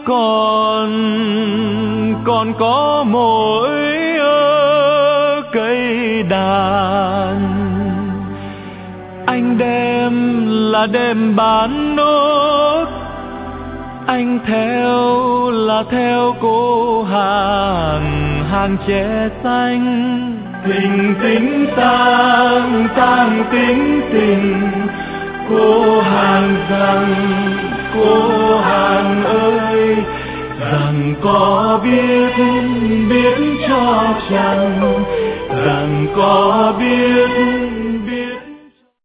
còn có mỗi cây đàn. Anh đem là đem bán nốt, anh theo là theo cô hàng tre xanh. Tình tính tang tang tính tình, cô hàng rằng, cô hàng ơi, rằng có biết cho chăng, rằng có biết